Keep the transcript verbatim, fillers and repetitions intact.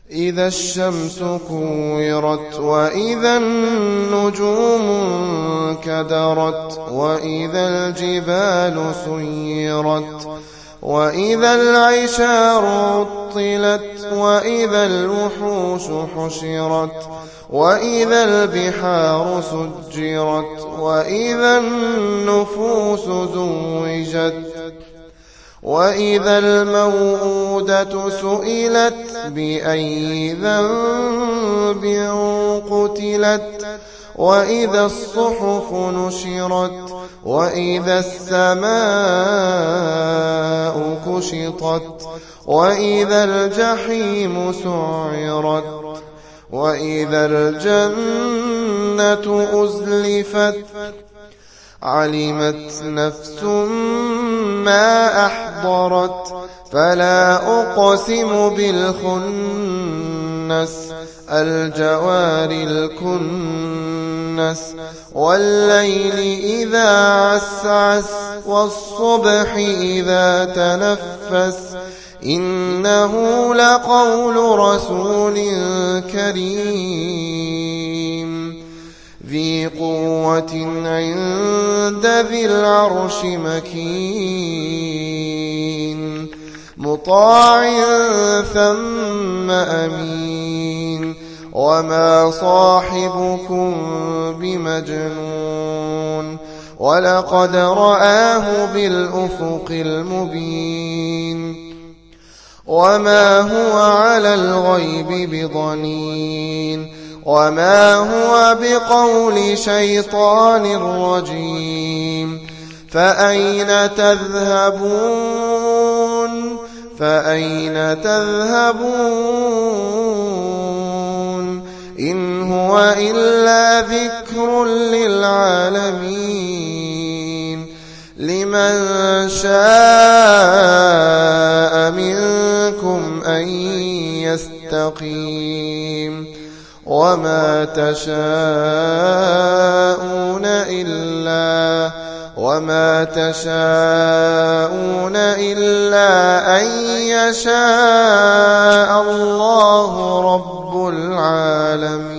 إذا الشمس كورت وإذا النجوم انكدرت وإذا الجبال سيرت وإذا العشار عطلت وإذا الوحوش حشرت وإذا البحار سجرت وإذا النفوس زوجت وإذا الموءودة سئلت بأي ذنب قتلت وإذا الصحف نشرت وإذا السماء كشطت وإذا الجحيم سعرت وإذا الجنة أزلفت علمت نفس ما أحضرت فلا أقسم بالخنس الجوار الكنس والليل إذا عسعس والصبح إذا تنفس إنه لقول رسول كريم ذي قوة عند ذي العرش مكين مطاع ثم أمين وما صاحبكم بمجنون ولقد رآه بالأفق المبين وما هو على الغيب بضنين وما هو بقول شيطان رجيم فأين تذهبون فأين تذهبون إن هو إلا ذكر للعالمين لمن شاء منكم أن يستقيم وما تشاءون إلا وما تشاءون إلا أن يشاء الله رب العالمين.